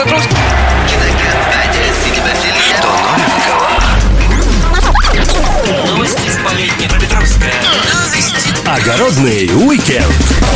Днепропетровск. Что новенького? Новости с полей Днепропетровска. Огородный уикенд.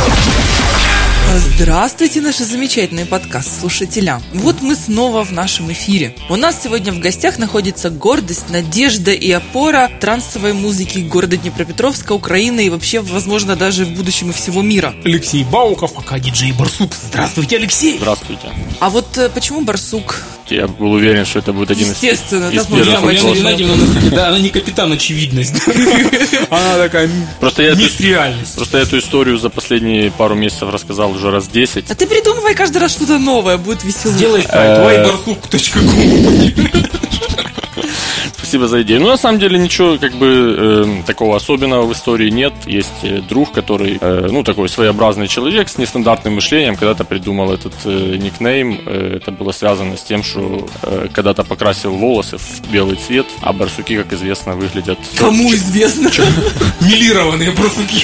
Здравствуйте, наши замечательные подкаст-слушателя. Вот мы снова в нашем эфире. У нас сегодня в гостях находится гордость, надежда и опора трансовой музыки города Днепропетровска, Украины и вообще, возможно, даже в будущем и всего мира. Алексей Бауков, пока диджей Барсук. Здравствуйте, Алексей! Здравствуйте. А вот почему Барсук? Я был уверен, что это будет один Естественно, из это первых самое вопросов. очевидное. Да, она не капитан очевидность. Она такая мисс реальность. Просто я эту историю за последние пару месяцев рассказал уже раз 10. А ты придумывай каждый раз что-то новое, будет весело. Сделай сайт ybarsuk.com. Спасибо за идею. Ну, на самом деле, ничего такого особенного в истории нет. Есть друг, который, такой своеобразный человек с нестандартным мышлением, когда-то придумал этот никнейм. Это было связано с тем, что когда-то покрасил волосы в белый цвет, а барсуки, как известно, выглядят... Кому известно? Милированные барсуки.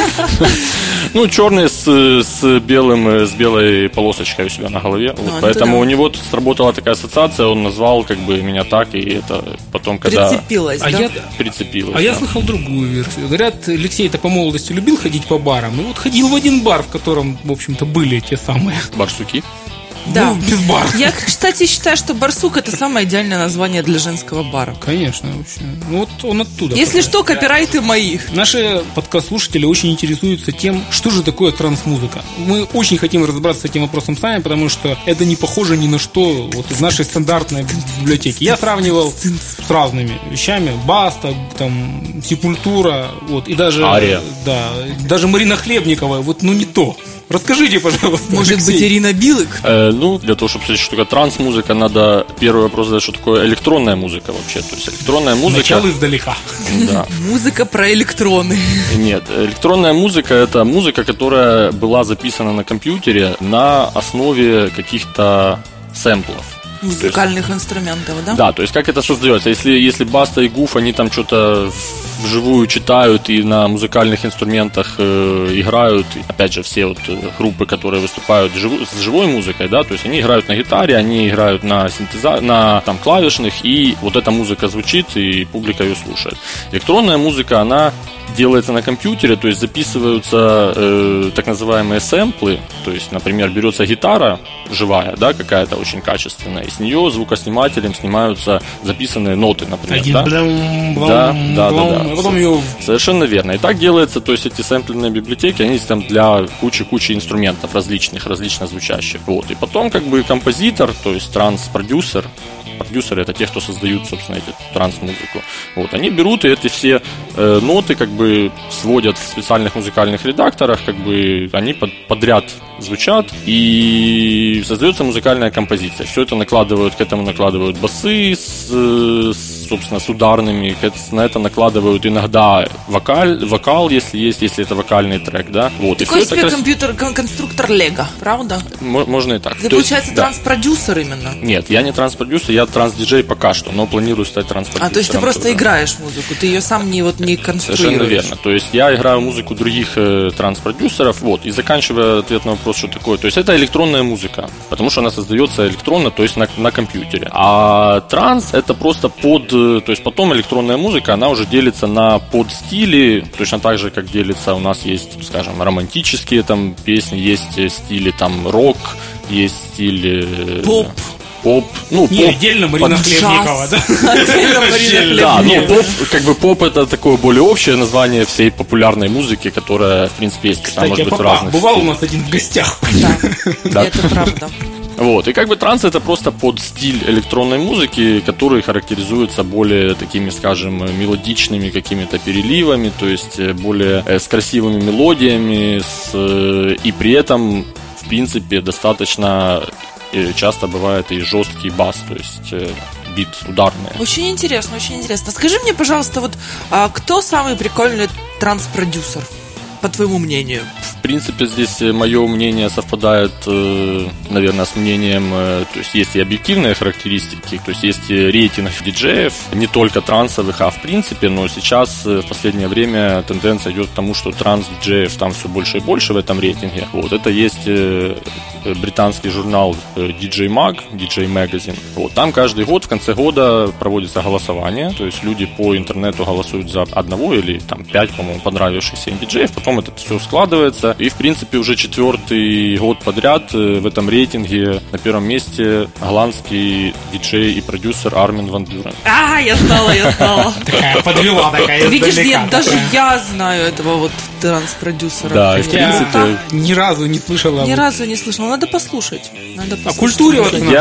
Ну, черные с белой полосочкой у себя на голове. Вот, поэтому у него сработала такая ассоциация, он назвал меня так, и это потом, когда... Прицепилась, да? Прицепилась. А я слыхал другую версию. Говорят, Алексей-то по молодости любил ходить по барам, и вот ходил в один бар, в котором, в общем-то, были те самые... Барсуки? Да. Без бара. Я, кстати, считаю, что барсук — это самое идеальное название для женского бара. Конечно, вообще. Ну, вот он оттуда. Если что, копирайты мои. Наши подкаст-слушатели очень интересуются тем, что же такое транс-музыка. Мы очень хотим разобраться с этим вопросом сами, потому что это не похоже ни на что вот из нашей стандартной библиотеки. Я сравнивал с разными вещами. Баста, там, Сепультура, вот, и даже... Ария. Да, даже Марина Хлебникова, не то. Расскажите, пожалуйста, Может Алексей. быть, Ирина Билык? Для того, чтобы сказать, что такое транс-музыка, надо первый вопрос задать, что такое электронная музыка вообще. То есть электронная музыка... Начало издалека. Да. Музыка про электроны. Нет, электронная музыка — это музыка, которая была записана на компьютере на основе каких-то сэмплов. Музыкальных инструментов, да? Да, то есть как это создается? Если Баста и Гуф, они там что-то вживую читают и на музыкальных инструментах играют, и, опять же, все группы, которые выступают с живой музыкой, да, то есть они играют на гитаре, они играют на на клавишных, и вот эта музыка звучит, и публика ее слушает. Электронная музыка, она делается на компьютере, то есть записываются так называемые сэмплы, то есть, например, берется гитара живая, да, какая-то очень качественная, и с нее звукоснимателем снимаются записанные ноты, например. Один да? Да. А потом ее... Совершенно верно. И так делается, то есть эти сэмпленные библиотеки, они там для кучи инструментов различно звучащих. Вот. И потом композитор, то есть транс-продюсеры — это те, кто создают, собственно, эту транс-музыку. Вот. Они берут и эти все ноты сводят в специальных музыкальных редакторах, они подряд звучат, и создается музыкальная композиция. Все это к этому накладывают басы собственно, с ударными, на это накладывают иногда вокал, если это вокальный трек, да. Вот. Такой себе компьютер-конструктор Лего, правда? Можно и так. Ты, получается, транс-продюсер именно? Нет, я не транс-продюсер, я транс-диджей пока что, но планирую стать транс-продюсером. То есть ты просто играешь музыку, ты ее сам не конструируешь? Совершенно верно. То есть я играю музыку других транс-продюсеров, вот, и заканчивая ответ на вопрос, что такое. То есть это электронная музыка, потому что она создается электронно, то есть на компьютере. А транс — это просто то есть потом электронная музыка, она уже делится на подстили, точно так же, как делится, у нас есть, скажем, романтические там песни, есть стили там рок, есть стиль... Поп. Отдельно Марина Хлебникова, да? Отдельно Марина Да, Хлебникова. поп — это такое более общее название всей популярной музыки, которая, в принципе, есть. Кстати, может быть в разных бывал стилях. у нас один в гостях. Да, это правда. Вот, и транс — это просто под стиль электронной музыки, который характеризуется более такими, скажем, мелодичными какими-то переливами, то есть более с красивыми мелодиями, и при этом, в принципе, достаточно часто бывает и жесткий бас, то есть бит ударный. Очень интересно, очень интересно. Скажи мне, пожалуйста, кто самый прикольный транс-продюсер, по твоему мнению? В принципе, здесь мое мнение совпадает, наверное, с мнением, то есть есть и объективные характеристики, то есть есть рейтинг диджеев, не только трансовых, а в принципе, но сейчас в последнее время тенденция идет к тому, что транс-диджеев там все больше и больше в этом рейтинге. Вот, это есть британский журнал DJ Mag, DJ Magazine. Вот, там каждый год, в конце года проводится голосование, то есть люди по интернету голосуют за одного или там 5, по-моему, понравившихся им диджеев, потом это все складывается, и в принципе уже 4-й год подряд в этом рейтинге на первом месте голландский диджей и продюсер Армин ван Бюрен. Я знала. Такая подвела, такая Видишь, издалека. даже я знаю этого вот транс-продюсера. Да, и в принципе... Ни разу не слышала. Ни разу не слышала. Надо послушать. Культуриваться надо.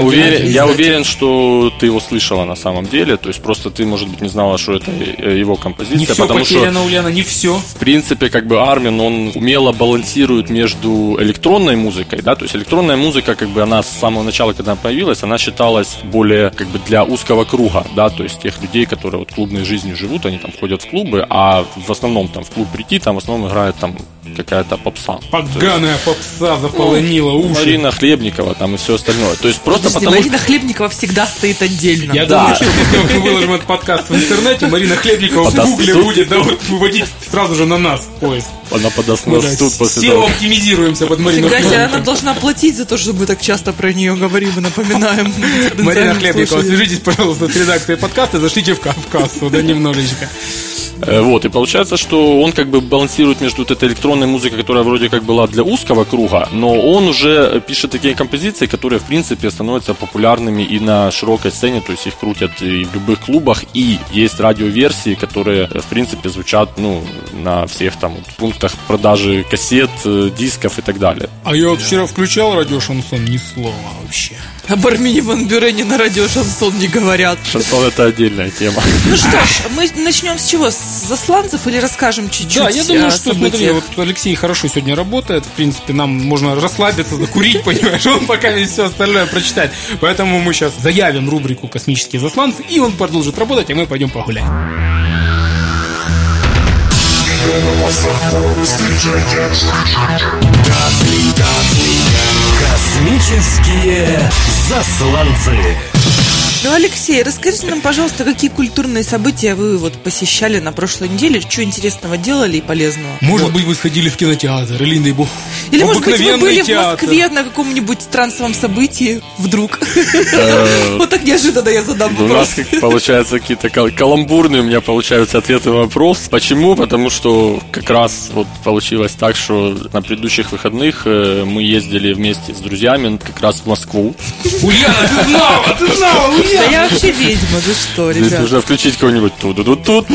Я уверен, что ты его слышала на самом деле, то есть просто ты, может быть, не знала, что это его композиция. Не все потому потеряно, что, Ульяна, не все. в принципе, как бы Армин, он умело балансирует между электронной музыкой, да, то есть электронная музыка, как бы она с самого начала, когда она появилась, она считалась более, как бы, для узкого круга, да, то есть тех людей, которые вот клубной жизнью живут, они там ходят в клубы, а в основном там в клуб прийти, там в основном играет там какая-то попса. Поганая попса заполонила уши. Марина Хлебникова там и все остальное. То есть просто потому Марина Хлебникова всегда стоит отдельно. Я думаю, что если мы выложим этот подкаст в интернете, Марина Хлебникова в гугле будет выводить сразу же на нас поиск. Она подаст нас в суд после все того. оптимизируемся под Марину Фига себе, Хлебникову. она должна платить за то, что мы так часто про нее говорим и напоминаем. Марина Хлебникова, свяжитесь, пожалуйста, с редакцией подкаста, зашлите в кассу, да, немножечко. Вот, и получается, что он как бы балансирует между вот этой электронной музыкой, которая вроде как была для узкого круга, но он уже пишет такие композиции, которые, в принципе, становятся популярными и на широкой сцене, то есть их крутят и в любых клубах, и есть радиоверсии, которые, в принципе, звучат, ну, на всех там пунктах продажи кассет, дисков и так далее. А я вот вчера включал радио Шансон, ни слова вообще. Об Армине ван Бюрене на радио Шансон не говорят. Шансон — это отдельная тема. Ну что ж, мы начнем с чего? С засланцев или расскажем чуть-чуть? Да, я думаю, о что, событиях? смотри, вот Алексей хорошо сегодня работает. В принципе, нам можно расслабиться, закурить, понимаешь, он пока весь все остальное прочитает. Поэтому мы сейчас заявим рубрику «Космические засланцы», и он продолжит работать, а мы пойдем погуляем. Космические засланцы. Ну, Алексей, расскажите нам, пожалуйста, какие культурные события вы вот посещали на прошлой неделе, что интересного делали и полезного? Может быть, вы сходили в кинотеатр, или, дай бог, Или, может быть, вы обыкновенный были в театр. Москве на каком-нибудь трансовом событии вдруг? Вот так неожиданно я задам У нас, вопрос. как получается, какие-то каламбурные у меня получаются ответы на вопрос. Почему? Потому что как раз вот получилось так, что на предыдущих выходных мы ездили вместе с друзьями как раз в Москву. Ульяна, ты знала, Ульяна! Да я вообще ведьма, вы что, Здесь ребят? нужно включить какой-нибудь ту-ду-ду-ту-ту.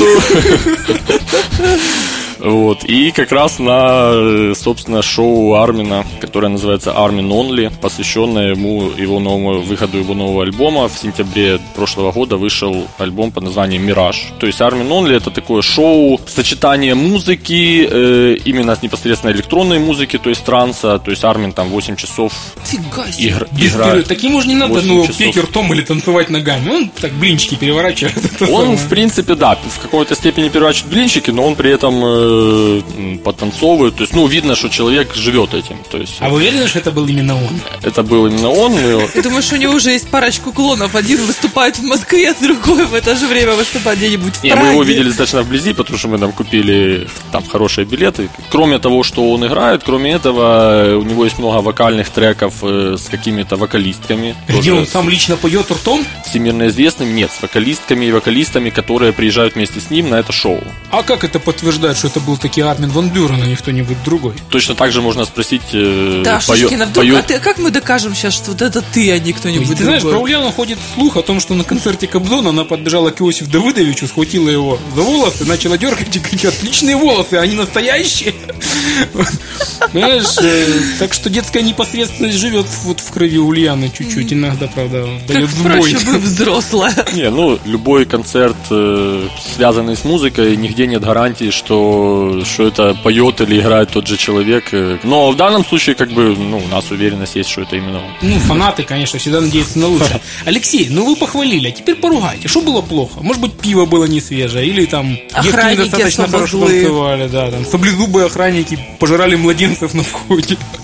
Вот. И как раз на, собственно, шоу Армина, которое называется Armin Only, посвященное ему, его новому выходу его нового альбома. В сентябре прошлого года вышел альбом под названием «Мираж». То есть Armin Only — это такое шоу, сочетание музыки, именно непосредственно электронной музыки, то есть транса. То есть Армин там 8 часов Фига себе. играет. Таким уж не надо, 8 ну, часов. петь ртом или танцевать ногами. Он так блинчики переворачивает. Это Он, самое. в принципе, да, в какой-то степени переворачивает блинчики, но он при этом подтанцовывает. То есть, ну, видно, что человек живет этим. То есть, А вы уверены, что это был именно он? это был именно он. Я думаю, что у него уже есть парочку клонов. Один выступает в Москве, другой в это же время выступает где-нибудь в Не, Праге. мы его видели достаточно вблизи, потому что мы там купили там хорошие билеты. Кроме того, что он играет, кроме этого, у него есть много вокальных треков с какими-то вокалистками. Где тоже он сам лично поет ртом? всемирно известными. Нет, с вокалистками и вокалистами, которые приезжают вместе с ним на это шоу. А как это подтверждает, что это был таки Армин ван Бюрен, а не кто-нибудь другой? Точно так же можно спросить, Да, Шишкина, вдруг, а как мы докажем сейчас, что вот это ты, а не кто-нибудь Ты знаешь, другой? про Ульяну ходит слух о том, что на концерте Кобзона она подбежала к Иосифу Давыдовичу, схватила его за волосы, начала дергать и говорить: отличные волосы, они настоящие. Понимаешь, так что детская непосредственность живет вот в крови Ульяны чуть-чуть, иногда, правда, Как, дает сбой. впрочем, вы взрослая. Не, ну, любой концерт, связанный с музыкой, нигде нет гарантии, что это поет или играет тот же человек. Но в данном случае, как бы, ну, у нас уверенность есть, что это именно он. Ну, фанаты, конечно, всегда надеются на лучшее. Алексей, ну вы похвалили, а теперь поругайте. Что было плохо? Может быть, пиво было не свежее, или там девки Охранники недостаточно особо хорошо злые. танцевали, да, там саблезубые охранники пожирали младенцев на входе.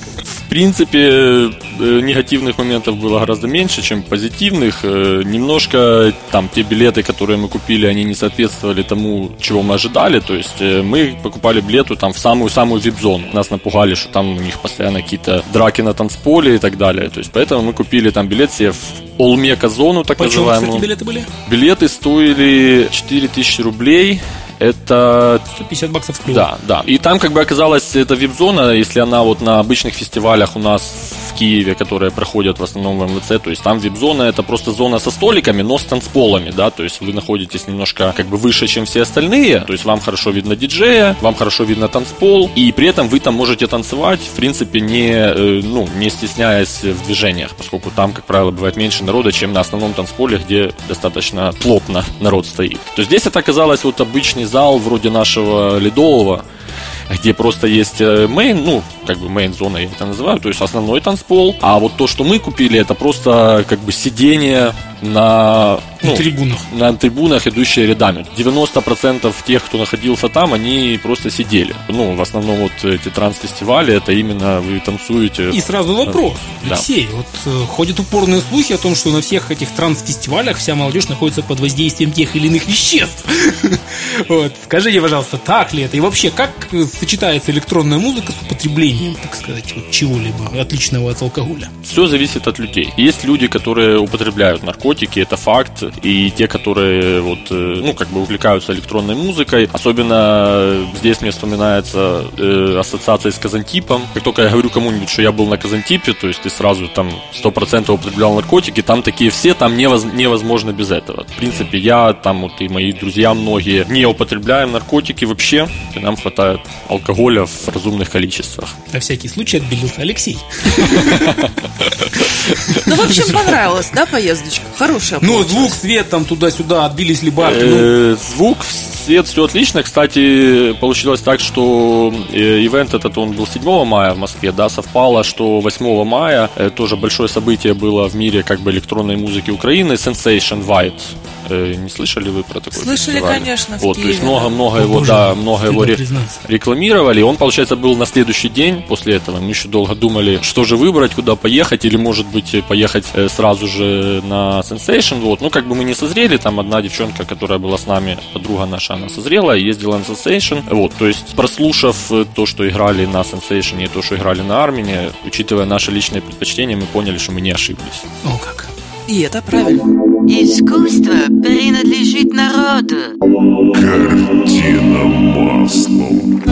принципе, негативных моментов было гораздо меньше, чем позитивных. Немножко там те билеты, которые мы купили, они не соответствовали тому, чего мы ожидали. То есть мы покупали билеты там в самую-самую вип-зону. Нас напугали, что там у них постоянно какие-то драки на танцполе и так далее. То есть поэтому мы купили там билет себе в Олмека-зону, так называемую. Почему, кстати, билеты были? Билеты стоили 4000 рублей. Это... 150 баксов в клюв. Да. И там как бы оказалась эта вип-зона, если она вот на обычных фестивалях у нас в Киеве, которые проходят в основном в МВЦ, то есть там вип-зона это просто зона со столиками, но с танцполами, да, то есть вы находитесь немножко как бы выше, чем все остальные, то есть вам хорошо видно диджея, вам хорошо видно танцпол, и при этом вы там можете танцевать, в принципе, не стесняясь в движениях, поскольку там, как правило, бывает меньше народа, чем на основном танцполе, где достаточно плотно народ стоит. То есть здесь это оказалось вот обычный зал вроде нашего ледового, где просто есть мейн, мейн-зона я это называю, то есть основной танцпол, а вот то, что мы купили, это просто как бы сидение на трибунах, идущие рядами. 90% тех, кто находился там, они просто сидели. В основном вот эти транс-фестивали, это именно вы танцуете. И сразу вопрос, Алексей, вот ходят упорные слухи о том, что на всех этих транс-фестивалях вся молодежь находится под воздействием тех или иных веществ. Вот. Скажите, пожалуйста, так ли это? И вообще, как сочетается электронная музыка с употреблением, так сказать, вот чего-либо отличного от алкоголя? Все зависит от людей. Есть люди, которые употребляют наркотики, это факт, и те, которые увлекаются электронной музыкой. Особенно здесь мне вспоминается ассоциация с Казантипом. Как только я говорю кому-нибудь, что я был на Казантипе, то есть ты сразу там 100% употреблял наркотики, там такие все, там невозможно без этого. В принципе, я там вот и мои друзья многие не употребляем наркотики вообще, и нам хватает алкоголя в разумных количествах. На всякий случай отбелился Алексей. Ну, в общем, понравилась, да, поездочка? Хорошая. Ну, звук, свет, там туда-сюда, отбились ли бабки? Звук, свет, все отлично. Кстати, получилось так, что ивент этот, он был 7 мая в Москве, да, совпало, что 8 мая тоже большое событие было в мире как бы электронной музыки Украины, Sensation White. Не слышали вы про такое? Слышали, фестиваль? Конечно, в вот, Киеве. То есть много его рекламировали. Он, получается, был на следующий день после этого. Мы еще долго думали, что же выбрать, куда поехать, или, может быть, поехать сразу же на Sensation. Вот. Мы не созрели. Там одна девчонка, которая была с нами, подруга наша, она созрела и ездила на Sensation. Вот. То есть, прослушав то, что играли на Sensation и то, что играли на Армине, учитывая наши личные предпочтения, мы поняли, что мы не ошиблись. О, как. И это правильно. Искусство принадлежит народу. Картина маслом.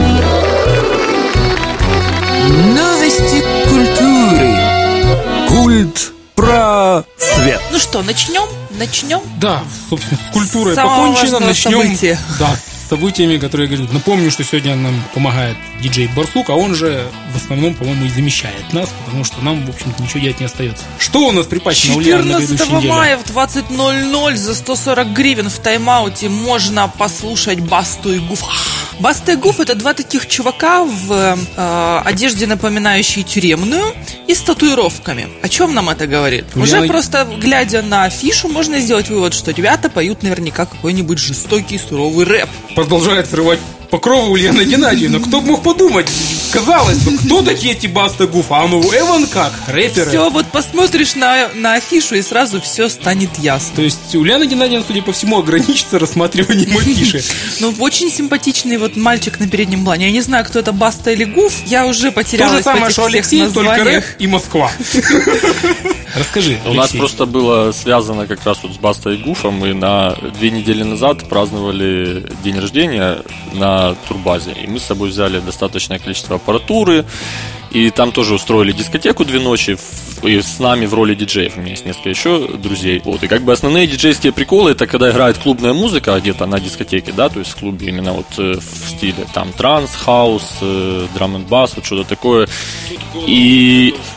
Новости Культуры. Культ просвет. Ну что, начнем? Да, собственно, с культурой самого покончено. Начнем события. Да, с событиями, которые говорят. Напомню, что сегодня нам помогает диджей Барсук, а он же в основном, по-моему, и замещает нас, потому что нам, в общем-то, ничего делать не остается. Что у нас припасено, Ульяна, на грядущей 14 неделе? мая в 20:00 за 140 гривен в тайм-ауте можно послушать Басту и Гуф. Баста и Гуф — это два таких чувака в одежде, напоминающей тюремную, и с татуировками. О чем нам это говорит? Уже просто глядя на афишу, можно сделать вывод, что ребята поют наверняка какой-нибудь жестокий, суровый рэп. Продолжает срывать покровы Ульяна Геннадьевна. Кто бы мог подумать? Казалось бы, кто такие эти Баста Гуф? А Эван как? Рэперы? Все, вот посмотришь на афишу, и сразу все станет ясно. То есть Ульяна Геннадьевна, судя по всему, ограничится рассматриванием афиши. Ну, очень симпатичный вот мальчик на переднем плане. Я не знаю, кто это, Баста или Гуф. Я уже потерялась в этих всех названиях. То же самое, что Алексей, только рэп и Москва. Расскажи, Алексей. У нас просто было связано как раз вот с Бастой и Гуфом. Мы 2 недели назад праздновали день рождения на турбазе. И мы с собой взяли достаточное количество аппаратуры. И там тоже устроили дискотеку 2 ночи. И с нами в роли диджеев. У меня есть несколько еще друзей. Вот. И как бы основные диджейские приколы — это когда играет клубная музыка где-то на дискотеке, да, то есть в клубе именно вот в стиле там транс, хаус, драм энд бас, вот что-то такое. И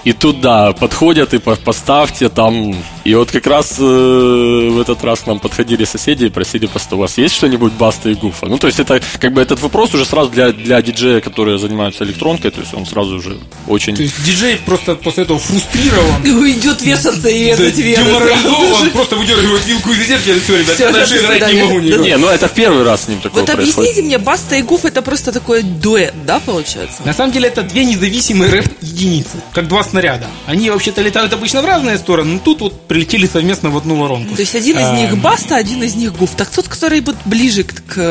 И тут, да, подходят и поставьте там. И вот как раз в этот раз к нам подходили соседи и просили просто: у вас есть что-нибудь Баста и Гуфа? Ну, то есть это как бы этот вопрос уже сразу для диджея, которые занимаются электронкой, то есть он сразу уже очень... То есть диджей просто после этого фрустрирован. Идет вешаться и этот деморализован, просто выдергивает вилку из зеркала, все, ребят, я дальше играть не могу никак. Не, ну это в первый раз с ним такое Вот происходит. объясните мне, Баста и Гуф это просто такой дуэт, да, получается? На самом деле это две независимые рэп-единицы, как два снаряда. Они вообще-то летают обычно в разные стороны, но тут вот прилетели совместно в одну воронку. То есть один из них Баста, один из них Гуф. Так тот, который вот ближе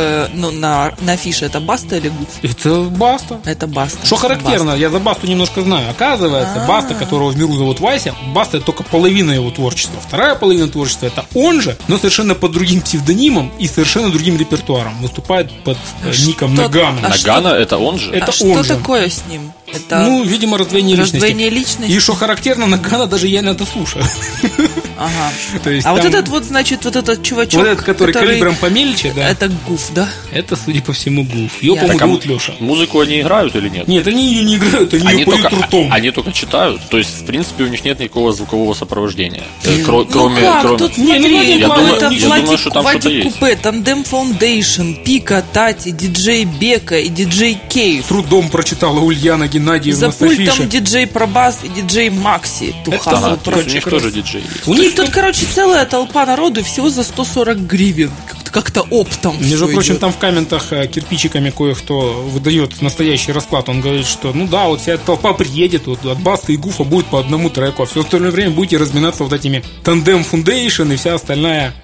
на афише, это Баста или Гуф? Это Баста. Это Баста. Что характерно, я за Басту немножко знаю. Оказывается, Баста, которого в миру зовут Вася, Баста — это только половина его творчества. Вторая половина творчества — это он же, но совершенно под другим псевдонимом и совершенно другим репертуаром. Выступает под ником Нагана. Нагана — это он же? Это что он же. такое с ним? Это Ну, видимо, раздвоение раздвоение личности. личности. И что характерно, Нагана даже я иногда слушаю. Ага. То есть А вот там- этот вот, значит, вот этот чувачок, Вот этот, который калибром помельче, да, это Гуф, да? это, судя по всему, Гуф. Его, Я- по-моему, Так, а зовут Леша. музыку они играют или нет? Нет, они ее не играют, они ее поют ртом. Они только читают, то есть, в принципе, у них нет никакого звукового сопровождения. Ну как, тут Не, ну, смотри, я думаю, это я думаю, что там что-то Владик есть. Купе, Тандем Фаундейшн, Пика, Тати, диджей Бека и диджей Кейв. Трудом прочитала Ульяна Геннадьевна За пультом Софиша. диджей Пробас и диджей Макси. Это Тухасл она, То есть у них прочее. тоже диджей есть. У них тут, короче, целая толпа народу и всего за 140 гривен. Как-то оптом. Между всё прочим, идет. там в комментах кирпичиками кое-кто выдает настоящий расклад. Он говорит, что ну да, вот вся эта толпа приедет, вот от Баста и Гуфа будет по одному треку, а все остальное время будете разминаться вот этими Tandem Foundation и вся остальная,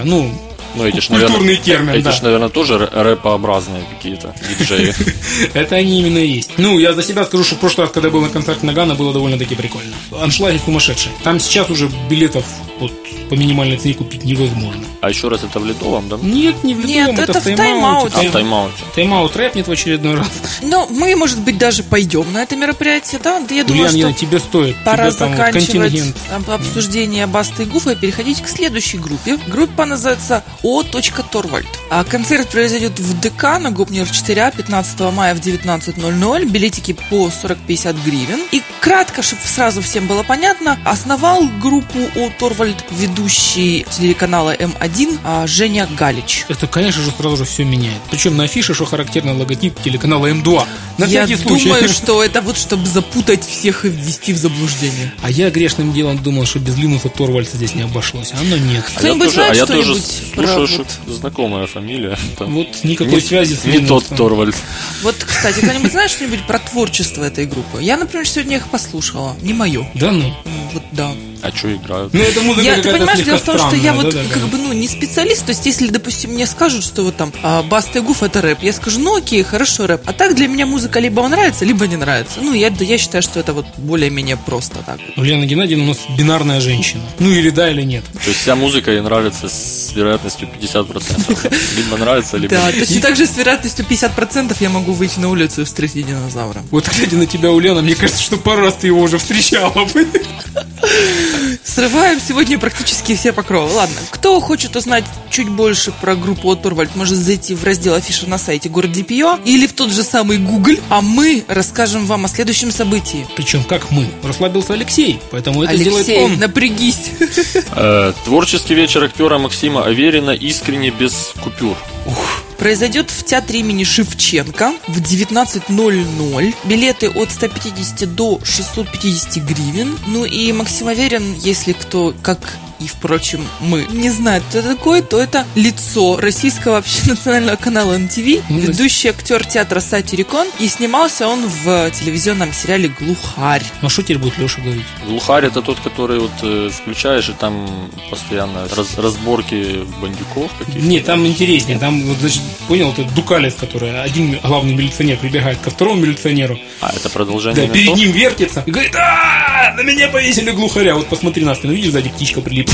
Ну, эти ж, культурный наверное, термин, эти да. ж, наверное, тоже рэпообразные какие-то диджеи. Это они именно и есть. Ну, я за себя скажу, что в прошлый раз, когда был на концерте Нагана, было довольно-таки прикольно. Аншлаги сумасшедшие. Там сейчас уже билетов вот по минимальной цене купить невозможно. А еще раз это в Ледовом, да? Нет, не в Ледовом, Нет, это в тайм-ауте. тайм-ауте. А в тайм-ауте. Тайм-аут рэпнет в очередной раз. Но мы, может быть, даже пойдем на это мероприятие, да? Да я думаю, Ульяна, что тебе стоит. пора Тебе там вот заканчивать контингент. обсуждение Басты и Гуфа и переходить к следующей группе. Группа называется О.Торвальд. А концерт произойдет в ДК на Гопнер 4А 15 мая в 19:00. Билетики по 40-50 гривен. И кратко, чтобы сразу всем было понятно, основал группу О.Торвальд ведущий телеканала М1 Женя Галич. Это, конечно же, сразу же все меняет. Причем на афише, что характерно, логотип телеканала М2. На Я всякий случай. думаю, что это вот чтобы запутать всех и ввести в заблуждение. А я грешным делом думал, что без Линуса Торвальца здесь не обошлось. А оно нет. Кто-нибудь знает я тоже что-нибудь про слушаю, вот- что знакомая фамилия. Там Вот никакой связи с не Линусом. тот Торвальд. Вот, кстати, кто-нибудь знает что-нибудь про творчество этой группы? Я, например, сегодня их послушала. Не мое. Да ну. Вот да. А что играют? Ну, это музыка Ты какая-то понимаешь, дело слегка в том, что странная. я вот да-да-да. как бы, не специалист. То есть, если, допустим, мне скажут, что вот там Баста и Гуф это рэп, я скажу, ну окей, хорошо, рэп. А так для меня музыка либо нравится, либо не нравится. Ну, я считаю, что это вот более-менее просто так. Ульяна Геннадьевна у нас бинарная женщина. Ну, или да, или нет. То есть вся музыка ей нравится с вероятностью 50%. Либо нравится, либо Да, нет. точно так же с вероятностью 50% я могу выйти на улицу и встретить динозавра. Вот глядя на тебя, Ульяна, мне кажется, что пару раз ты его уже встречала бы. Срываем сегодня практически все покровы. Ладно, кто хочет узнать чуть больше про группу Торвальд, может зайти в раздел афиша на сайте Город DPO или в тот же самый Google, а мы расскажем вам о следующем событии. Причем как мы. Расслабился Алексей, поэтому это сделает Алексей, он. напрягись. Творческий вечер актера Максима Аверина искренне без купюр. Произойдет в театре имени Шевченко в 19:00. Билеты от 150 до 650 гривен. Ну и Максим Аверин, если кто, как и, впрочем, мы не знает, кто это такой, то это лицо российского общенационального канала НТВ, ведущий актер театра «Сатирикон», и снимался он в телевизионном сериале «Глухарь». Ну, а что теперь будет Леша говорить? Глухарь — это тот, который вот включаешь, и там постоянно разборки бандюков каких-то. Нет, там интереснее. Там, вот, значит, понял, это Дукалис, который один главный милиционер прибегает ко второму милиционеру. А, это продолжение Да, перед ментов? ним вертится и говорит: на меня повесили глухаря. Вот посмотри на спину, видишь, сзади птичка прилипла. жгут.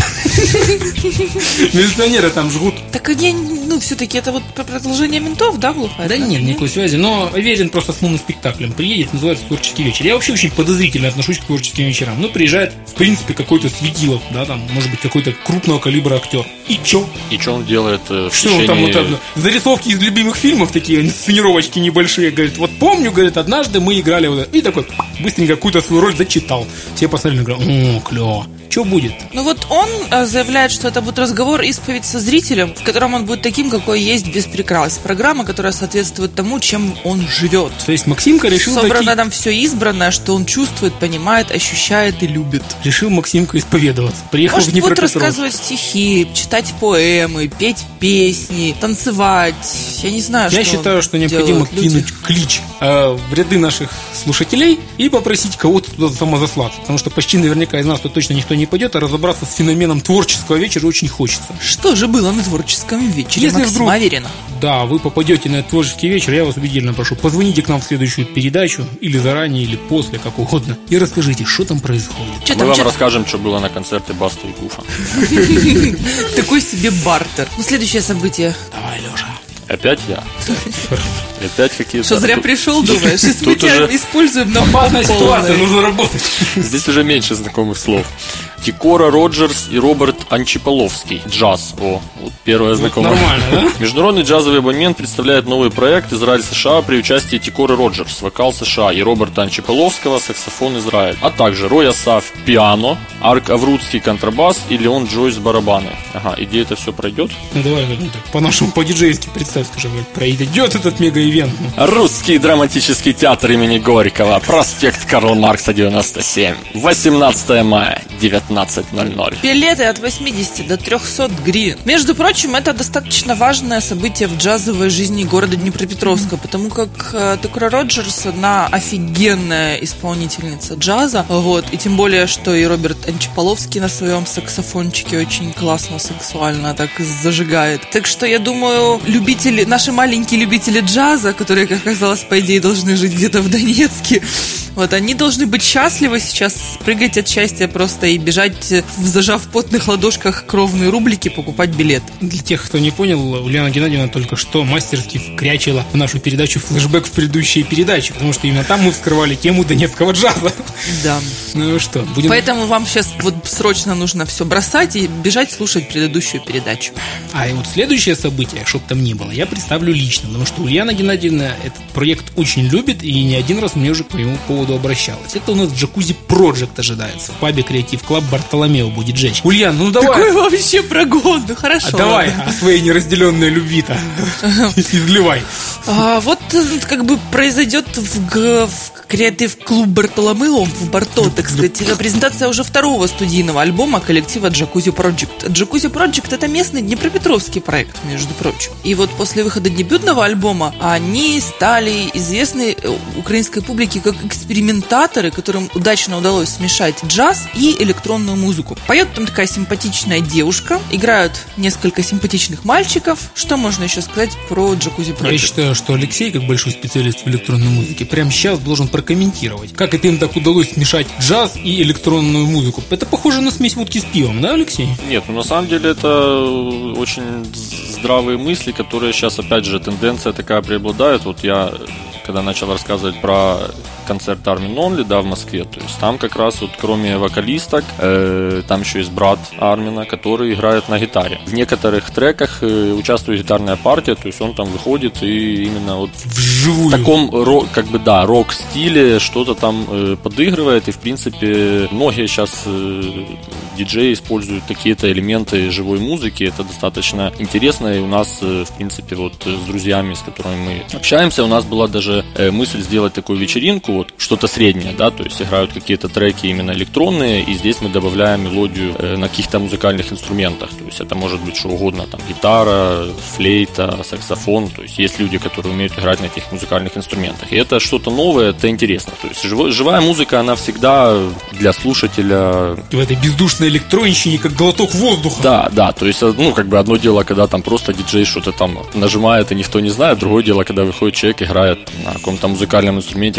Милиционеры там жгут. Так они, все-таки это вот продолжение ментов, да, глухая? Да нет никакой связи, но Аверин просто с моноспектаклем приедет, называется «Творческий вечер». Я вообще очень подозрительно отношусь к творческим вечерам. Приезжает, в принципе, какой-то светило, да, там, может быть, какой-то крупного калибра актер. И чё? И что он делает в Что течение... он там, вот, зарисовки из любимых фильмов, такие сценировочки небольшие, говорит, вот помню, говорит, однажды мы играли вот это. И такой, быстренько какую-то свою роль зачитал. Все посмотрели, говорят, о, клево. Что будет? Вот он заявляет, что это будет разговор, исповедь со зрителем, в котором он будет таким, какой есть без прикрас. Программа, которая соответствует тому, чем он живет. То есть Максимка решил... Собрано там все избранное, что он чувствует, понимает, ощущает и любит. Решил Максимка исповедоваться. Приехал Может, в Днепропетровск. будет рассказывать стихи, читать поэмы, петь песни, танцевать. Я не знаю, Я считаю, что необходимо кинуть клич в ряды наших слушателей и попросить кого-то туда самозаслаться. Потому что почти наверняка из нас тут точно никто не пойдет, а разобраться с феноменом творческого вечера очень хочется. Что же было на творческом вечере Если Максима вдруг, Аверина? да, вы попадете на этот творческий вечер, я вас убедительно прошу, позвоните к нам в следующую передачу, или заранее, или после, как угодно, и расскажите, что там происходит. Мы вам расскажем, что было на концерте Басты и Гуфа. Такой себе бартер. Следующее событие. Давай, Леша. Опять я? Опять какие-то... Что, зря пришел, думаешь? Если мы тебя используем на Опасная ситуация, нужно работать. Здесь уже меньше знакомых слов. Тикора Роджерс и Роберт Анчиполовский. Джаз. О, вот первое знакомое. Нормально, да? Международный джазовый абонемент представляет новый проект Израиль-США при участии Тикоры Роджерс, вокал США, и Роберта Анчиполовского, саксофон Израиль. А также Рой Асаф, пиано, Арк Аврудский, контрабас и Леон Джойс, барабаны. Ага, и где это все пройдет? Ну давай так, по-нашему, по-диджейски представь, скажи, пройдет этот мега-ивент. Русский драматический театр имени Горького, проспект Карла Маркса, 97. 18 мая, 19:00. Билеты от 80 до 300 гривен. Между прочим, это достаточно важное событие в джазовой жизни города Днепропетровска, потому как Тикора Роджерс, она офигенная исполнительница джаза, вот, и тем более, что и Роберт Анчиполовский на своем саксофончике очень классно, сексуально так зажигает. Так что, я думаю, наши маленькие любители джаза, которые, как оказалось, по идее, должны жить где-то в Донецке, вот, они должны быть счастливы сейчас, прыгать от счастья просто и бежать, зажав в потных ладошках кровные рублики, покупать билет. Для тех, кто не понял, Ульяна Геннадьевна только что мастерски вкрячила в нашу передачу флешбэк в предыдущие передачи, потому что именно там мы вскрывали тему донецкого джаза. Да. Ну что, будем... Поэтому вам сейчас вот срочно нужно все бросать и бежать слушать предыдущую передачу. А и вот следующее событие, чтоб там ни было, я представлю лично, потому что Ульяна Геннадьевна этот проект очень любит и не один раз мне уже по его поводу обращалась. Это у нас Джакузи Project ожидается в пабе Креатив Клаб Бартоломео будет жечь. Ульян, ну давай. Какой вообще прогон, ну хорошо. Давай о своей неразделенной любви-то изливай. Вот как бы произойдет в Креатив Клуб Бартоломео в Барто, кстати, презентация уже второго студийного альбома коллектива Джакузи Project. Джакузи Project — это местный днепропетровский проект, между прочим. И вот после выхода дебютного альбома они стали известны украинской публике как экспериментаторы, которым удачно удалось смешать джаз и электронную музыку. Поет там такая симпатичная девушка, играют несколько симпатичных мальчиков. Что можно еще сказать про Джакузи Project? Я считаю, что Алексей, как большой специалист в электронной музыке, прямо сейчас должен прокомментировать, как это им так удалось смешать джаз и электронную музыку. Это похоже на смесь водки с пивом, да, Алексей? Нет, ну на самом деле это очень здравые мысли, которые сейчас, опять же, тенденция такая преобладает. Вот я, когда начал рассказывать про концерт Armin Only, да, в Москве, то есть там как раз вот кроме вокалисток, там еще есть брат Армина, который играет на гитаре. В некоторых треках участвует гитарная партия, то есть он там выходит и именно вот вживую в таком рок-стиле что-то там подыгрывает, и в принципе многие сейчас диджеи используют какие-то элементы живой музыки, это достаточно интересно, и у нас в принципе вот с друзьями, с которыми мы общаемся, у нас была даже мысль сделать такую вечеринку, вот что-то среднее, да, то есть играют какие-то треки именно электронные, и здесь мы добавляем мелодию на каких-то музыкальных инструментах, то есть это может быть что угодно, там гитара, флейта, саксофон, то есть есть люди, которые умеют играть на этих музыкальных инструментах, и это что-то новое, это интересно, то есть живая музыка, она всегда для слушателя... В этой бездушной электронщине как глоток воздуха. Да, то есть, ну, как бы одно дело, когда там просто диджей что-то там нажимает, и никто не знает, другое дело, когда выходит человек, играет на каком-то музыкальном инструменте красивую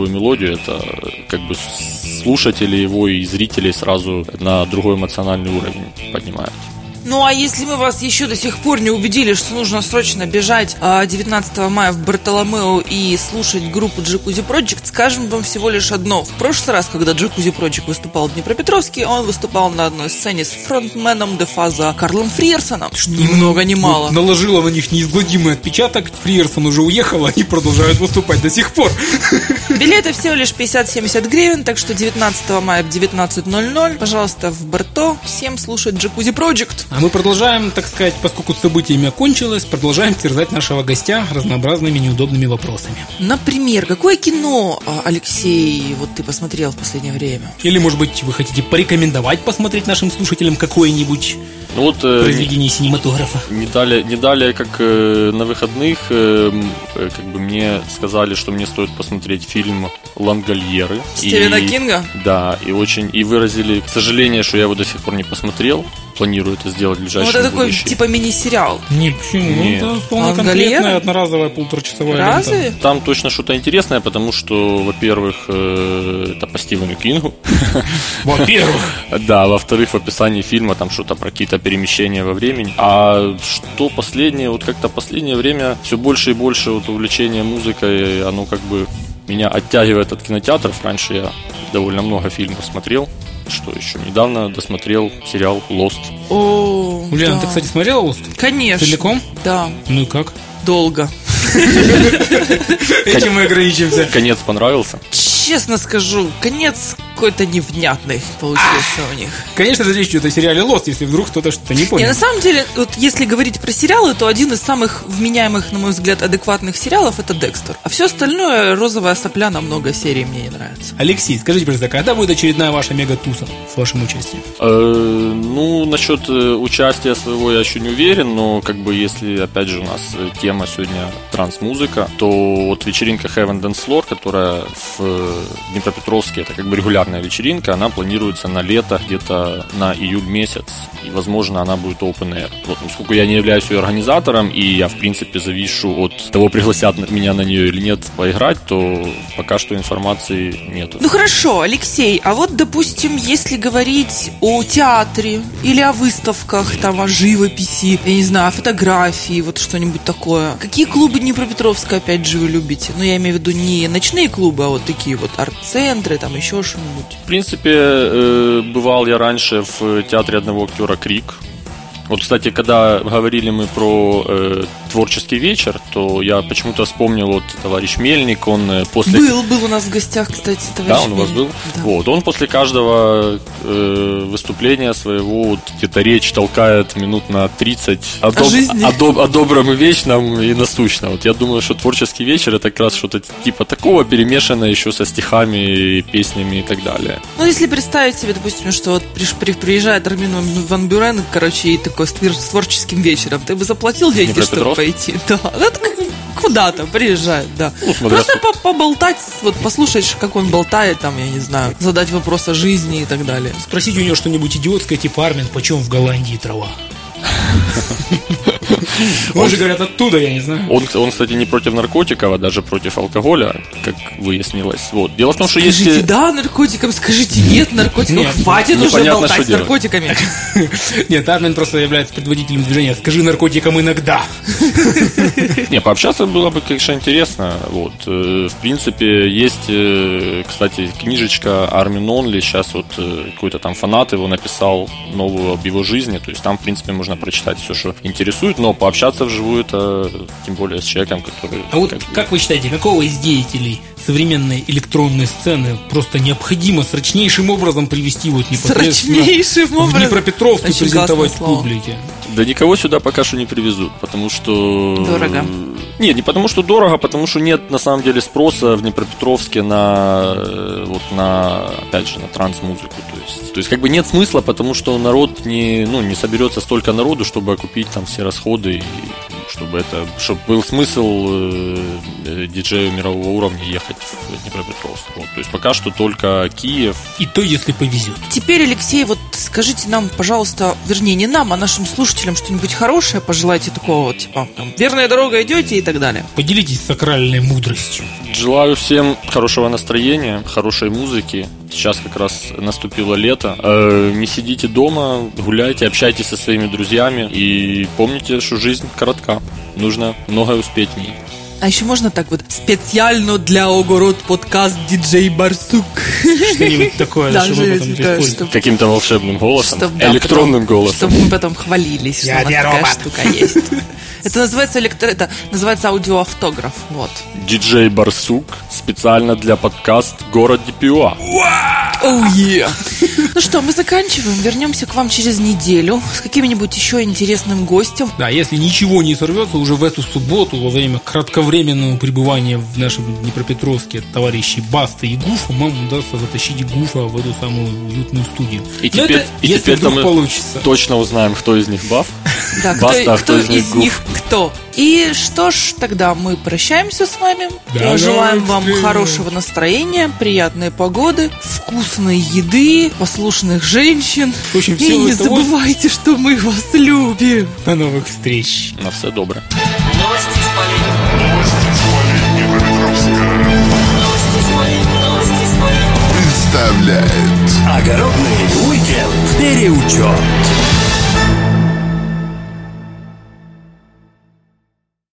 трансовую мелодию, это как бы слушатели его и зрителей сразу на другой эмоциональный уровень поднимает. Ну, а если мы вас еще до сих пор не убедили, что нужно срочно бежать 19 мая в Бартоломео и слушать группу Jacuzzi Project, скажем вам всего лишь одно. В прошлый раз, когда Jacuzzi Project выступал в Днепропетровске, он выступал на одной сцене с фронтменом Дефаза Карлом Фриерсоном. Ни много ни мало. Наложила на них неизгладимый отпечаток. Фриерсон уже уехал, они продолжают выступать до сих пор. Билеты всего лишь 50-70 гривен, так что 19 мая в 19:00, пожалуйста, в Барто всем слушать Jacuzzi Project. А мы продолжаем, так сказать, поскольку с событиями окончилось, продолжаем терзать нашего гостя разнообразными неудобными вопросами. Например, какое кино, Алексей, вот ты посмотрел в последнее время? Или, может быть, вы хотите порекомендовать посмотреть нашим слушателям какое-нибудь произведение синематографа? Не далее, как на выходных, как бы мне сказали, что мне стоит посмотреть фильм «Лангольеры». Стивена Кинга? Да, и выразили сожаление, что я его до сих пор не посмотрел. Планирую это сделать в ближайшем будущем. Вот это такой типа мини-сериал. Не, почему? Нет. Это вполне конкретная одноразовая полуторачасовая лента. Разве? Там точно что-то интересное, потому что, во-первых, это по Стивену Кингу. Во-первых. Да, во-вторых, в описании фильма там что-то про какие-то перемещения во времени. А что последнее, вот как-то последнее время все больше и больше вот увлечение музыкой, оно как бы меня оттягивает от кинотеатров. Раньше я довольно много фильмов смотрел. Что еще? Недавно досмотрел сериал «Lost». О, Ульяна, да. ты, кстати, смотрела «Lost»? Конечно. Целиком? Да. Ну и как? Долго. Этим мы ограничимся. Конец понравился? Честно скажу, конец какой-то невнятный получился у них. Конечно же, речь идет о сериале «Lost», если вдруг кто-то что-то не понял. Не, на самом деле, вот если говорить про сериалы, то один из самых вменяемых, на мой взгляд, адекватных сериалов — это «Декстер». А все остальное — розовая сопля на много серий мне не нравится. Alexey, скажите, пожалуйста, когда будет очередная ваша мега-туса с вашим участием? Ну, насчет участия своего я еще не уверен, но как бы если, опять же, у нас тема сегодня транс-музыка, то вот вечеринка Heaven Dance Floor, которая в Днепропетровске, это как бы регулярная вечеринка, она планируется на лето, где-то на июль месяц, и, возможно, она будет open air. Вот, поскольку я не являюсь ее организатором, и я, в принципе, завишу от того, пригласят меня на нее или нет поиграть, то пока что информации нету. Ну хорошо, Алексей, а вот, допустим, если говорить о театре или о выставках, там, о живописи, я не знаю, о фотографии, вот что-нибудь такое. Какие клубы Днепропетровска, опять же, вы любите? Ну, я имею в виду не ночные клубы, а вот такие вот арт-центры, там еще что-нибудь. В принципе, бывал я раньше в театре одного актера «Крик». Вот, кстати, когда говорили мы про творческий вечер, то я почему-то вспомнил, вот товарищ Мельник, он после... Был у нас в гостях, кстати, товарищ Да, он у вас был? Да. Вот, он после каждого выступления своего вот где-то речь толкает минут на 30 о добром и вечном и насущном. Вот я думаю, что творческий вечер — это как раз что-то типа такого, перемешанное еще со стихами, песнями и так далее. Ну, если представить себе, допустим, что вот приезжает Армин ван Бюрен, короче, и такой с творческим вечером, ты бы заплатил деньги, чтобы пойти? Да, это куда-то приезжает, да. Ну, просто поболтать, вот послушать, как он болтает, там, я не знаю, задать вопрос о жизни и так далее. Спросить у него что-нибудь идиотское, типа: Армин, почем в Голландии трава? Он же, говорят, оттуда, я не знаю. Он, кстати, не против наркотиков, а даже против алкоголя, как выяснилось. Вот. Дело в том, что скажите если... да наркотикам, скажите нет наркотикам. Нет, хватит уже непонятно, болтать что с делать. наркотиками. Нет, Армин просто является предводителем движения «Скажи наркотикам иногда». Не, пообщаться было бы, конечно, интересно. Вот. В принципе, есть, кстати, книжечка Armin Only. Сейчас вот какой-то там фанат его написал новую об его жизни. То есть там, в принципе, можно прочитать все, что интересует, но пообщаться вживую, это тем более с человеком, который... А вот как вы считаете, какого из деятелей современной электронной сцены просто необходимо срочнейшим образом привести вот непосредственно в Днепропетровск и презентовать публике? Да никого сюда пока что не привезут, потому что... Дорого. Нет, не потому что дорого, потому что нет на самом деле спроса в Днепропетровске на, вот на, опять же, на транс-музыку. То есть как бы нет смысла, потому что народ не соберется столько народу, чтобы окупить там все расходы, и чтобы был смысл диджею мирового уровня ехать в Днепропетровск. Вот. То есть пока что только Киев. И то, если повезет. Теперь, Алексей, вот скажите нам, пожалуйста, вернее, не нам, а нашим слушателям что-нибудь хорошее пожелайте такого вот, типа, там, верная дорога идете и так далее. Поделитесь сакральной мудростью. Желаю всем хорошего настроения, хорошей музыки. Сейчас как раз наступило лето. Не сидите дома, гуляйте, общайтесь со своими друзьями. И помните, что жизнь коротка. Нужно многое успеть в ней. А еще можно так вот специально для огород подкаст диджей Барсук. Что-нибудь такое, Да, чтобы потом такое, использовать. чтоб- Каким-то волшебным голосом, чтоб, да, электронным потом- голосом. Чтобы мы потом хвалились, что Я у нас такая робот. штука есть. Это называется аудиоавтограф. Вот. Диджей Барсук специально для подкаст «Город Депиуа». Oh yeah. Ну что, мы заканчиваем. Вернемся к вам через неделю с каким-нибудь еще интересным гостем. Да, если ничего не сорвется, уже в эту субботу, во время кратковременного пребывания в нашем Днепропетровске товарищей Баста и Гуфа, нам удастся затащить Гуфа в эту самую уютную студию. И Но теперь, это, и если теперь-то вдруг мы получится. точно узнаем, кто из них Баф. Да, Баста, а кто кто из них из Гуф? них кто. И что ж, тогда мы прощаемся с вами. Да, Желаем да, вам встретим. хорошего настроения, приятной погоды, вкусной еды, послушных женщин. В общем, И всего не того. забывайте, что мы вас любим. До новых встреч. На все доброе. Новости с полей. Новости с полей. Представляет Огородный уикенд. Переучет.